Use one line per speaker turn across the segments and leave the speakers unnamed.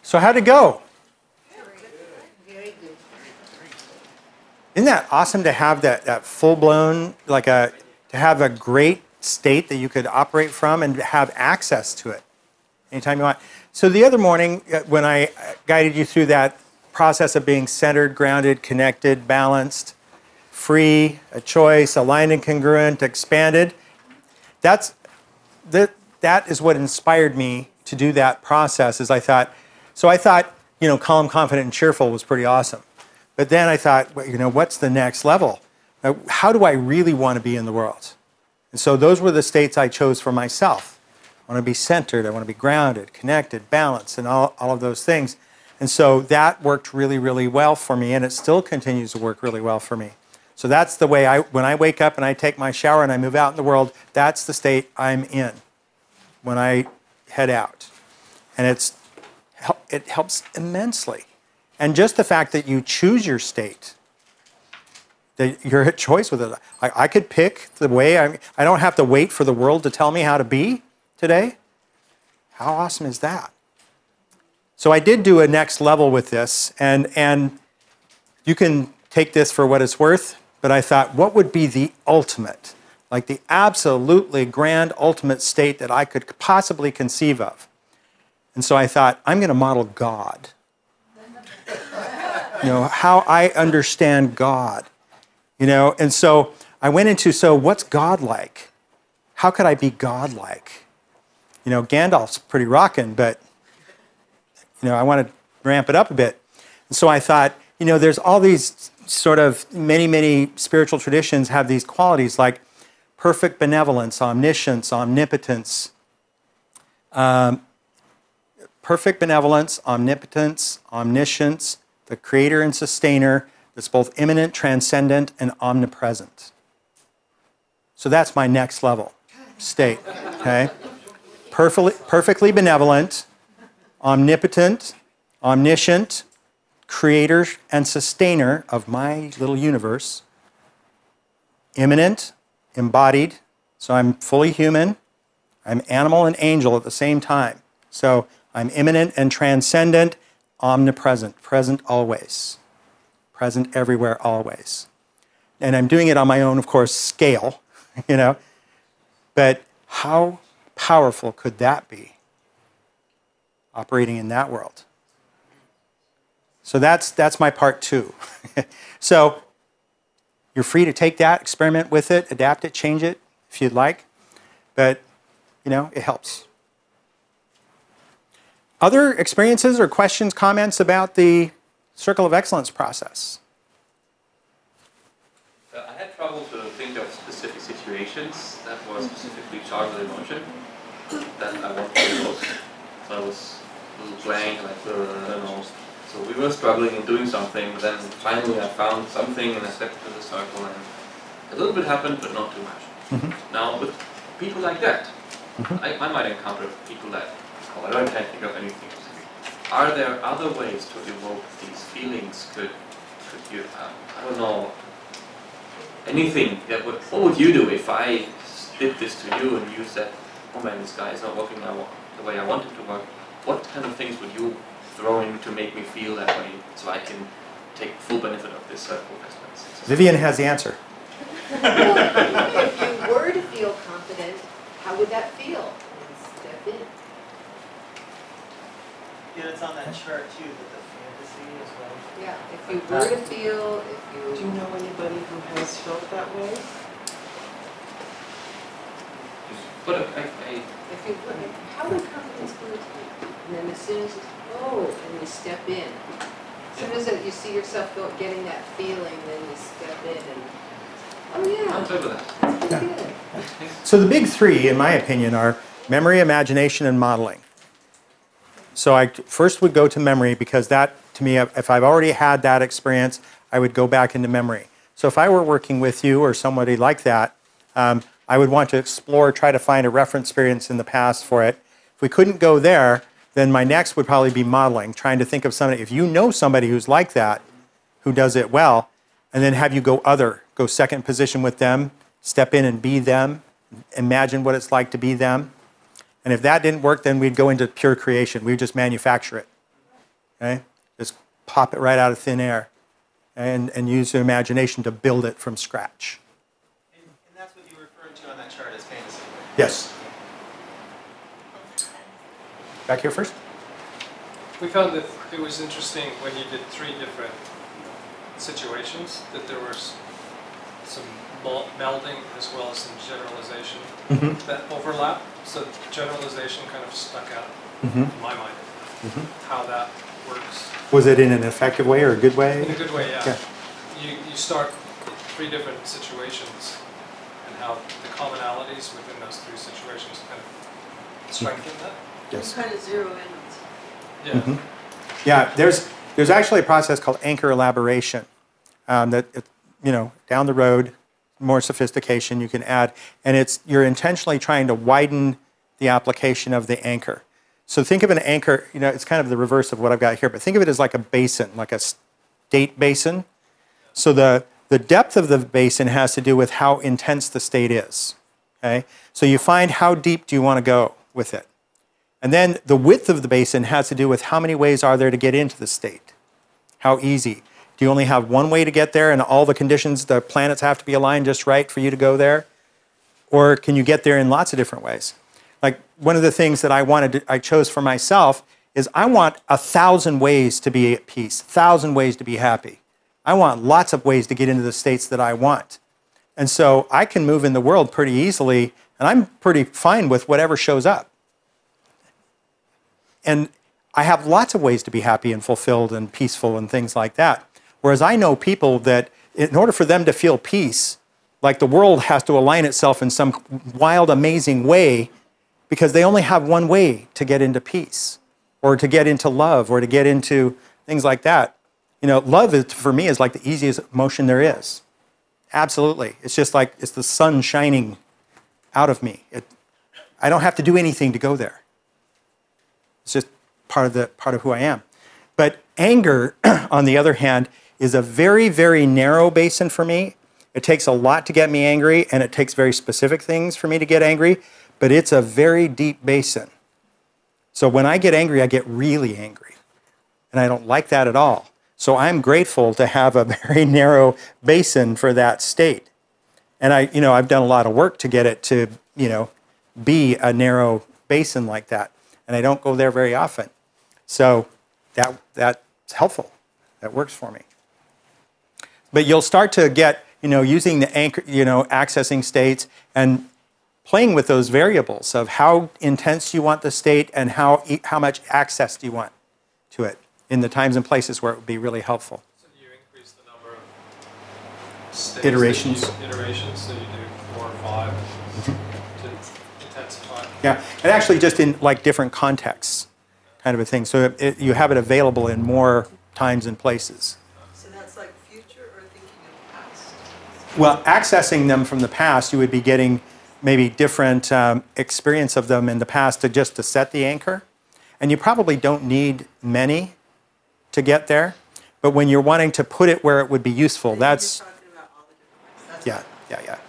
So how'd it go? Isn't that awesome to have that full-blown, to have a great state that you could operate from and have access to it anytime you want? So the other morning, when I guided you through that process of being centered, grounded, connected, balanced, free, a choice, aligned and congruent, expanded, that is what inspired me to do that process. I thought, calm, confident, and cheerful was pretty awesome. But then I thought, what's the next level? How do I really want to be in the world? And so those were the states I chose for myself. I want to be centered, I want to be grounded, connected, balanced, and all of those things. And so that worked really, really well for me, and it still continues to work really well for me. So that's the way when I wake up and I take my shower and I move out in the world, that's the state I'm in when I head out. And it helps immensely. And just the fact that you choose your state, that you're at choice with it. I could pick the way I don't have to wait for the world to tell me how to be today. How awesome is that? So I did do a next level with this, and you can take this for what it's worth, but I thought, what would be the ultimate, like the absolutely grand ultimate state that I could possibly conceive of? And so I thought, I'm going to model God. How I understand God. And so I went into, what's God like? How could I be God like? Gandalf's pretty rockin', but, I want to ramp it up a bit. And so I thought, there's all these sort of many spiritual traditions have these qualities like perfect benevolence, omniscience, omnipotence. Perfect benevolence, omnipotence, omniscience, the creator and sustainer that's both immanent, transcendent, and omnipresent. So that's my next level state, okay? Perfectly benevolent, omnipotent, omniscient, creator and sustainer of my little universe, immanent, embodied, so I'm fully human, I'm animal and angel at the same time. So I'm immanent and transcendent, omnipresent, present always, present everywhere always. And I'm doing it on my own, of course, scale, But how powerful could that be, operating in that world? So that's my part 2. So you're free to take that, experiment with it, adapt it, change it if you'd like. But, it helps. Other experiences or questions, comments about the Circle of Excellence process?
I had trouble to think of specific situations that were specifically charged with emotion that I wanted to evoke. So I was a little blank, I don't know. So we were struggling in doing something, but then finally I found something and I stepped into the circle and a little bit happened, but not too much. Mm-hmm. Now with people like that, I might encounter people that, I can't think of anything specific. Are there other ways to evoke these feelings? Could you, I don't know, anything? What would you do if I did this to you and you said, oh man, this guy is not working the way I want him to work? What kind of things would you throw in to make me feel that way so I can take full benefit of this circle of excellence?
Vivian has the answer.
If you were to feel confident, how would that feel? Step in.
Yeah, it's on that chart too, that the fantasy as well.
Yeah, if you were to feel,
Do you know anybody who has felt that way?
But
if you would, how would confidence go to you? And then as soon as and you step in. As soon as you see yourself getting that feeling, then you step in and,
I'm good with that.
that's pretty good.
So the big 3, in my opinion, are memory, imagination, and modeling. So I first would go to memory because that, to me, if I've already had that experience, I would go back into memory. So if I were working with you or somebody like that, I would want to explore, try to find a reference experience in the past for it. If we couldn't go there, then my next would probably be modeling, trying to think of somebody. If you know somebody who's like that, who does it well, and then have you go second position with them, step in and be them, imagine what it's like to be them. And if that didn't work, then we'd go into pure creation. We'd just manufacture it. Okay? Just pop it right out of thin air and use your imagination to build it from scratch.
And that's what you were referring to on that chart as fantasy.
Yes. Back here first.
We found that it was interesting when you did 3 different situations, that there was some melding as well as some generalization that overlap. So generalization kind of stuck out in my mind, how that works.
Was it in an effective way or a good way?
In a good way, yeah.
Yeah.
You start 3 different situations and how the commonalities within those 3 situations kind of strengthen that.
Yes.
Kind of zero in.
Yeah.
Yeah, there's actually a process called anchor elaboration that, down the road, more sophistication you can add, and you're intentionally trying to widen the application of the anchor. So think of an anchor, it's kind of the reverse of what I've got here, but think of it as like a basin, like a state basin. So the depth of the basin has to do with how intense the state is. Okay? So you find how deep do you want to go with it. And then the width of the basin has to do with how many ways are there to get into the state. How easy. Do you only have one way to get there and all the conditions, the planets have to be aligned just right for you to go there? Or can you get there in lots of different ways? Like one of the things that I chose for myself is I want 1,000 ways to be at peace, 1,000 ways to be happy. I want lots of ways to get into the states that I want. And so I can move in the world pretty easily, and I'm pretty fine with whatever shows up. And I have lots of ways to be happy and fulfilled and peaceful and things like that. Whereas I know people that in order for them to feel peace, like the world has to align itself in some wild, amazing way because they only have one way to get into peace or to get into love or to get into things like that. Love for me is like the easiest emotion there is. Absolutely. It's just like it's the sun shining out of me. I don't have to do anything to go there. It's just part of who I am. But anger, on the other hand, is a very, very narrow basin for me. It takes a lot to get me angry, and it takes very specific things for me to get angry, but it's a very deep basin. So when I get angry, I get really angry, and I don't like that at all. So I'm grateful to have a very narrow basin for that state. And I've done a lot of work to get it to, be a narrow basin like that. And I don't go there very often. So that's helpful. That works for me. But you'll start to get, using the anchor, accessing states and playing with those variables of how intense you want the state and how much access do you want to it in the times and places where it would be really helpful.
So you increase the number of states
Iterations.
So you do 4 or 5 to intensify.
Yeah, and actually just in like different contexts kind of a thing. So you have it available in more times and places.
So that's like future or thinking of past?
Well, accessing them from the past, you would be getting maybe different experience of them in the past to set the anchor. And you probably don't need many to get there. But when you're wanting to put it where it would be useful, that's...
You're talking about all the different ways. That's
Yeah.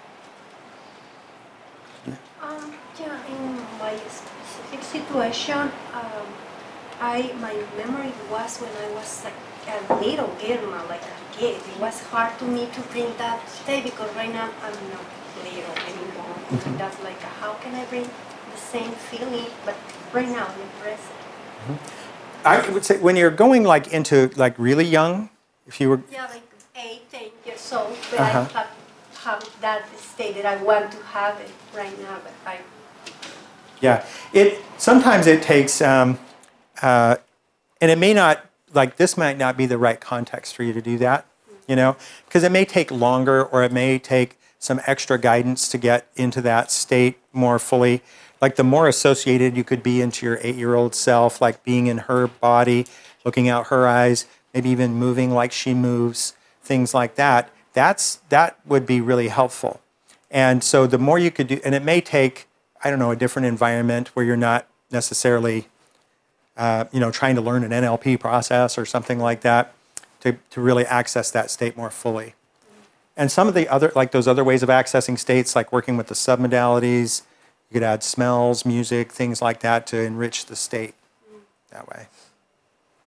In my specific situation, my memory was when I was like a little Irma, like a kid. It was hard to me to bring that state because right now I'm not little anymore. And that's like, how can I bring the same feeling, but right now in the present?
I would say when you're going like into like really young, if you were...
Yeah, like 8, 10 years old, but I have that state that I want to have it right now, but I...
Yeah, sometimes it takes, and it may not, like this might not be the right context for you to do that, because it may take longer or it may take some extra guidance to get into that state more fully. Like the more associated you could be into your 8-year-old self, like being in her body, looking out her eyes, maybe even moving like she moves, things like that, that would be really helpful. And so the more you could do, and it may take, a different environment where you're not necessarily, trying to learn an NLP process or something like that to really access that state more fully. And some of the other, like those other ways of accessing states, like working with the submodalities, you could add smells, music, things like that to enrich the state that way.